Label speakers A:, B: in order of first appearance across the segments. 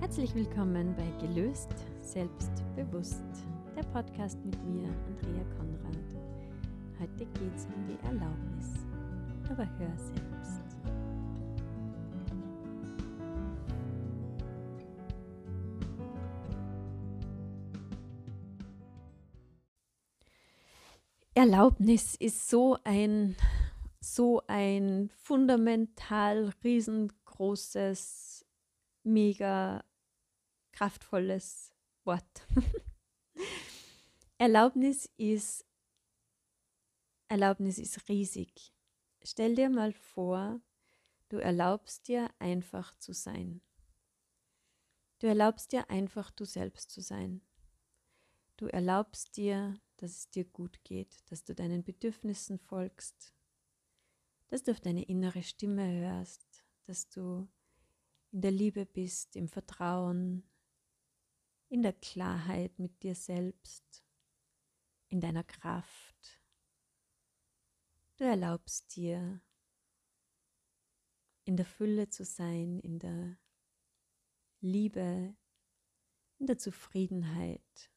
A: Herzlich willkommen bei Gelöst, Selbstbewusst, der Podcast mit mir, Andrea Konrad. Heute geht es um die Erlaubnis, aber hör selbst. Erlaubnis ist so ein fundamental riesengroßes, mega kraftvolles Wort. Erlaubnis ist riesig. Stell dir mal vor, du erlaubst dir einfach zu sein. Du erlaubst dir einfach du selbst zu sein. Du erlaubst dir, dass es dir gut geht, dass du deinen Bedürfnissen folgst, dass du auf deine innere Stimme hörst, dass du in der Liebe bist, im Vertrauen, in der Klarheit mit dir selbst, in deiner Kraft. Du erlaubst dir, in der Fülle zu sein, in der Liebe, in der Zufriedenheit.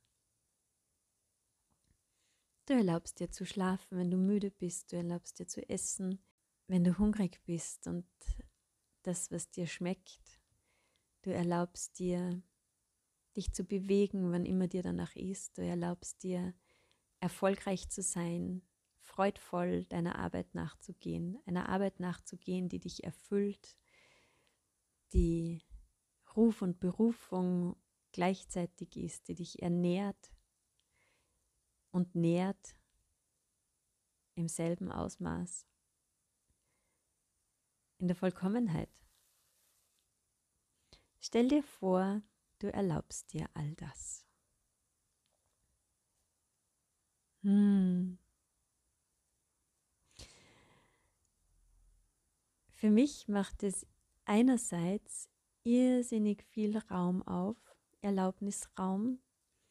A: Du erlaubst dir zu schlafen, wenn du müde bist. Du erlaubst dir zu essen, wenn du hungrig bist und das, was dir schmeckt. Du erlaubst dir, dich zu bewegen, wann immer dir danach ist. Du erlaubst dir, erfolgreich zu sein, freudvoll deiner Arbeit nachzugehen, einer Arbeit nachzugehen, die dich erfüllt, die Ruf und Berufung gleichzeitig ist, die dich ernährt und nährt im selben Ausmaß, in der Vollkommenheit. Stell dir vor, du erlaubst dir all das. Für mich macht es einerseits irrsinnig viel Raum auf, Erlaubnisraum,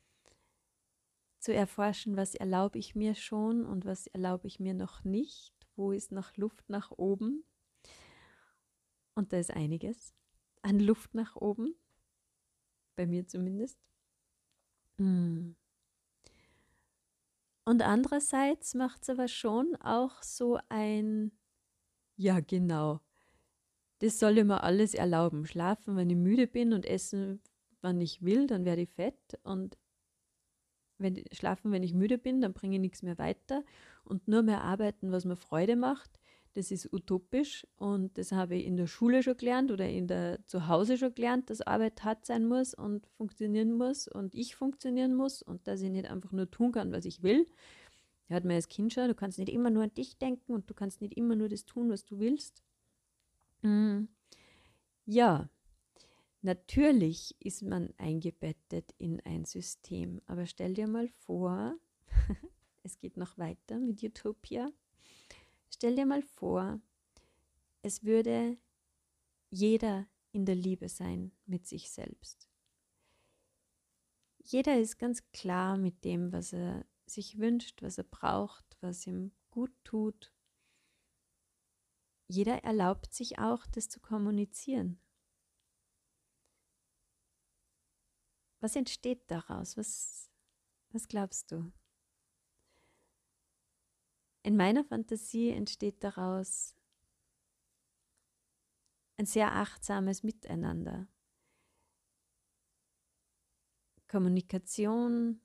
A: zu erforschen, was erlaube ich mir schon und was erlaube ich mir noch nicht, wo ist noch Luft nach oben. Und da ist einiges an Luft nach oben, bei mir zumindest. Und andererseits macht es aber schon auch so ein, ja genau, das soll ich mir alles erlauben. Schlafen, wenn ich müde bin und essen, wann ich will, dann werde ich fett. Und schlafen, wenn ich müde bin, dann bringe ich nichts mehr weiter. Und nur mehr arbeiten, was mir Freude macht, das ist utopisch. Und das habe ich in der Schule schon gelernt oder zu Hause schon gelernt, dass Arbeit hart sein muss und funktionieren muss und ich funktionieren muss und dass ich nicht einfach nur tun kann, was ich will. Da hat man als Kind schon, du kannst nicht immer nur an dich denken und du kannst nicht immer nur das tun, was du willst. Ja, natürlich ist man eingebettet in ein System, aber stell dir mal vor, es geht noch weiter mit Utopia. Stell dir mal vor, es würde jeder in der Liebe sein mit sich selbst. Jeder ist ganz klar mit dem, was er sich wünscht, was er braucht, was ihm gut tut. Jeder erlaubt sich auch, das zu kommunizieren. Was entsteht daraus? Was glaubst du? In meiner Fantasie entsteht daraus ein sehr achtsames Miteinander. Kommunikation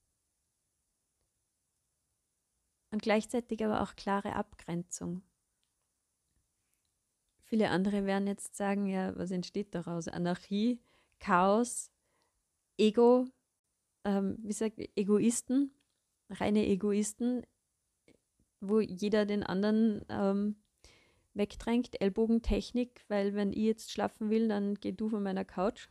A: und gleichzeitig aber auch klare Abgrenzung. Viele andere werden jetzt sagen, ja, was entsteht daraus? Anarchie, Chaos, Ego, Egoisten, reine Egoisten, wo jeder den anderen wegdrängt, Ellbogentechnik, weil wenn ich jetzt schlafen will, dann geh du von meiner Couch.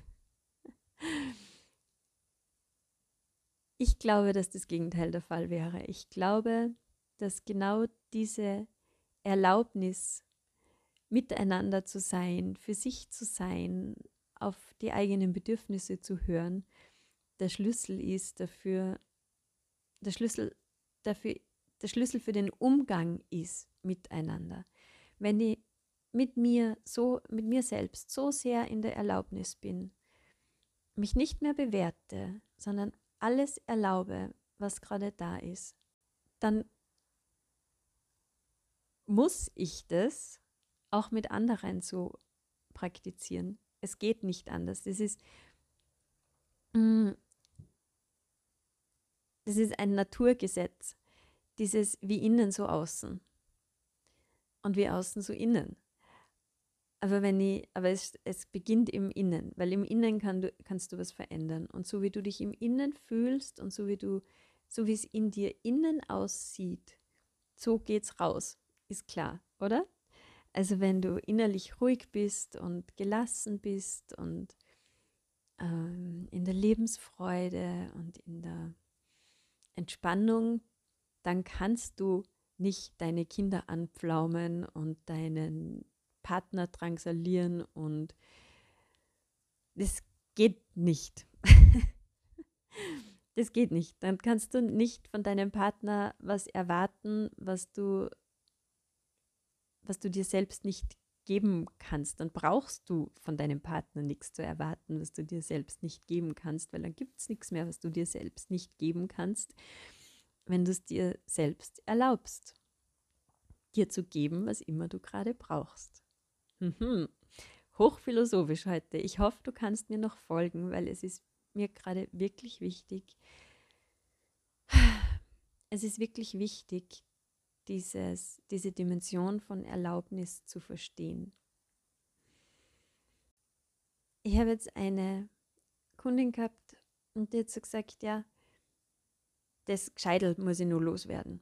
A: Ich glaube, dass das Gegenteil der Fall wäre. Ich glaube, dass genau diese Erlaubnis, miteinander zu sein, für sich zu sein, auf die eigenen Bedürfnisse zu hören, der Schlüssel ist dafür, der Schlüssel für den Umgang ist miteinander. Wenn ich mit mir selbst so sehr in der Erlaubnis bin, mich nicht mehr bewerte, sondern alles erlaube, was gerade da ist, dann muss ich das auch mit anderen so praktizieren. Es geht nicht anders. Mm, das ist ein Naturgesetz. Dieses wie innen so außen und wie außen so innen. Aber es beginnt im Innen, weil im Innen kannst du was verändern. Und so wie du dich im Innen fühlst und so wie es in dir innen aussieht, so geht's raus. Ist klar, oder? Also wenn du innerlich ruhig bist und gelassen bist und in der Lebensfreude und in der Entspannung, dann kannst du nicht deine Kinder anpflaumen und deinen Partner drangsalieren und das geht nicht. Das geht nicht. Dann kannst du nicht von deinem Partner was erwarten, was du dir selbst nicht geben kannst. Dann brauchst du von deinem Partner nichts zu erwarten, was du dir selbst nicht geben kannst, weil dann gibt es nichts mehr, was du dir selbst nicht geben kannst, wenn du es dir selbst erlaubst, dir zu geben, was immer du gerade brauchst. Mhm. Hochphilosophisch heute. Ich hoffe, du kannst mir noch folgen, weil es ist mir gerade wirklich wichtig. Es ist wirklich wichtig, diese Dimension von Erlaubnis zu verstehen. Ich habe jetzt eine Kundin gehabt und die hat so gesagt, ja, das Gscheidel muss ich nur loswerden.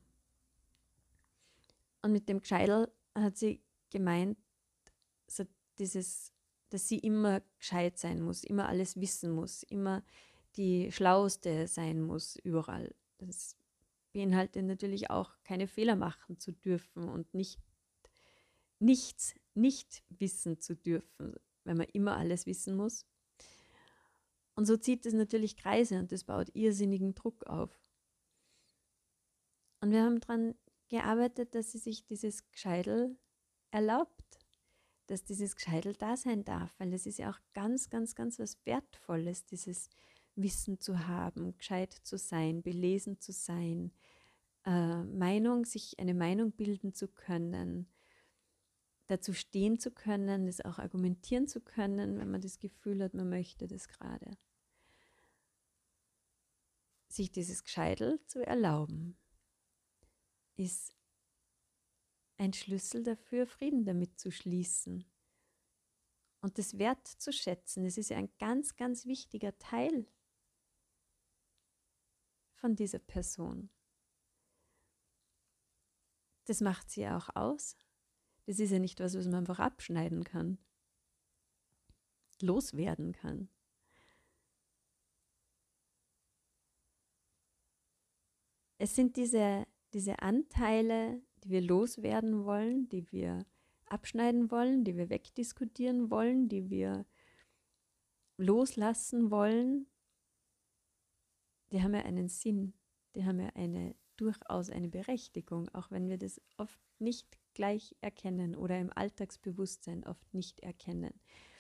A: Und mit dem Gscheidel hat sie gemeint, so dass sie immer gescheit sein muss, immer alles wissen muss, immer die Schlauste sein muss, überall. Das beinhaltet natürlich auch, keine Fehler machen zu dürfen und nichts nicht wissen zu dürfen, wenn man immer alles wissen muss. Und so zieht es natürlich Kreise und das baut irrsinnigen Druck auf. Und wir haben daran gearbeitet, dass sie sich dieses Gscheidel erlaubt, dass dieses Gscheidel da sein darf, weil es ist ja auch ganz, ganz, ganz was Wertvolles, dieses Wissen zu haben, gescheit zu sein, belesen zu sein, sich eine Meinung bilden zu können, dazu stehen zu können, das auch argumentieren zu können, wenn man das Gefühl hat, man möchte das gerade. Sich dieses Gscheidel zu erlauben, ist ein Schlüssel dafür, Frieden damit zu schließen und das wertzuschätzen. Es ist ja ein ganz, ganz wichtiger Teil von dieser Person. Das macht sie ja auch aus. Das ist ja nicht was, was man einfach abschneiden kann, loswerden kann. Es sind diese Anteile, die wir loswerden wollen, die wir abschneiden wollen, die wir wegdiskutieren wollen, die wir loslassen wollen, die haben ja einen Sinn, die haben ja durchaus eine Berechtigung, auch wenn wir das oft nicht gleich erkennen oder im Alltagsbewusstsein oft nicht erkennen.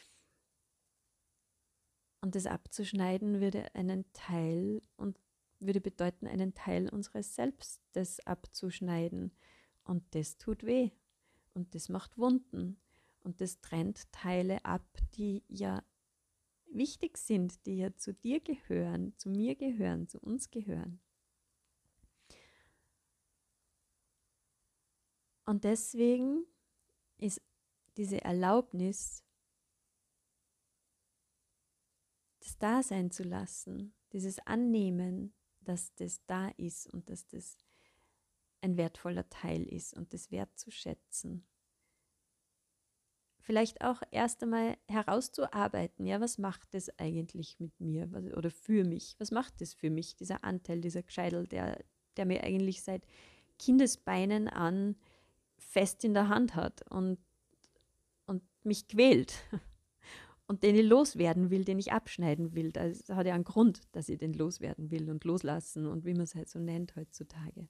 A: Und das abzuschneiden würde bedeuten, einen Teil unseres Selbstes abzuschneiden. Und das tut weh. Und das macht Wunden. Und das trennt Teile ab, die ja wichtig sind, die ja zu dir gehören, zu mir gehören, zu uns gehören. Und deswegen ist diese Erlaubnis, das da sein zu lassen, dieses Annehmen, dass das da ist und dass das ein wertvoller Teil ist und das wertzuschätzen. Vielleicht auch erst einmal herauszuarbeiten, ja, was macht das eigentlich mit mir oder für mich? Was macht das für mich, dieser Anteil, dieser Gscheidel, der mir eigentlich seit Kindesbeinen an fest in der Hand hat und mich quält und den ich loswerden will, den ich abschneiden will. Das hat ja einen Grund, dass ich den loswerden will und loslassen und wie man es halt so nennt heutzutage.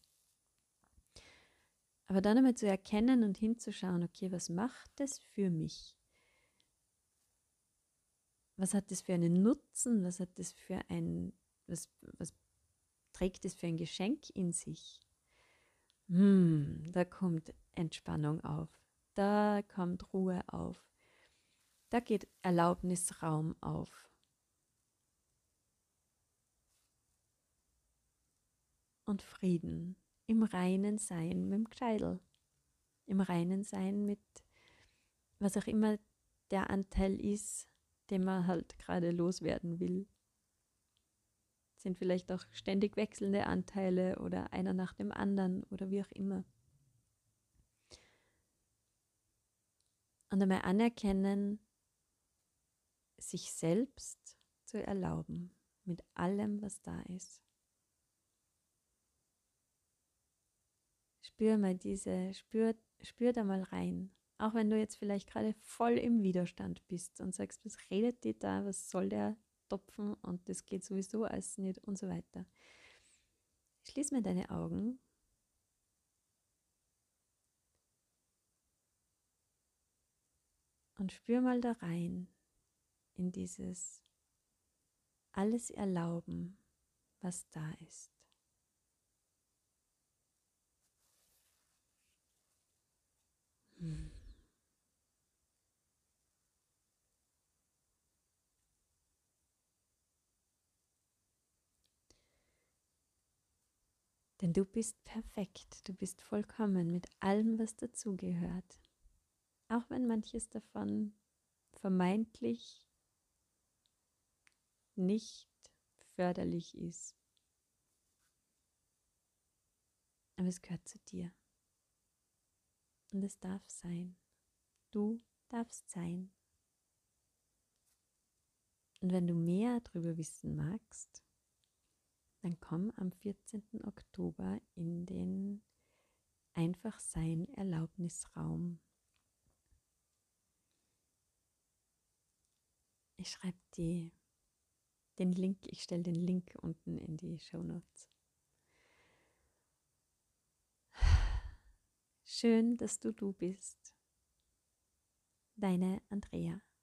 A: Aber dann einmal zu erkennen und hinzuschauen, okay, was macht das für mich? Was hat das für einen Nutzen? Was trägt es für ein Geschenk in sich? Da kommt Entspannung auf. Da kommt Ruhe auf. Da geht Erlaubnisraum auf. Und Frieden im reinen Sein mit dem Gscheidl. Im reinen Sein mit was auch immer der Anteil ist, den man halt gerade loswerden will. Sind vielleicht auch ständig wechselnde Anteile oder einer nach dem anderen oder wie auch immer. Und einmal anerkennen, sich selbst zu erlauben mit allem, was da ist. Spür da mal rein. Auch wenn du jetzt vielleicht gerade voll im Widerstand bist und sagst, was redet die da, was soll der Topfen und das geht sowieso alles nicht und so weiter. Schließ mal deine Augen und spür mal da rein in dieses alles erlauben, was da ist. Denn du bist perfekt, du bist vollkommen mit allem, was dazugehört. Auch wenn manches davon vermeintlich nicht förderlich ist. Aber es gehört zu dir. Und es darf sein. Du darfst sein. Und wenn du mehr darüber wissen magst, dann komm am 14. Oktober in den Einfach-Sein-Erlaubnisraum. Ich schreibe dir den Link, ich stelle den Link unten in die Shownotes. Schön, dass du bist. Deine Andrea.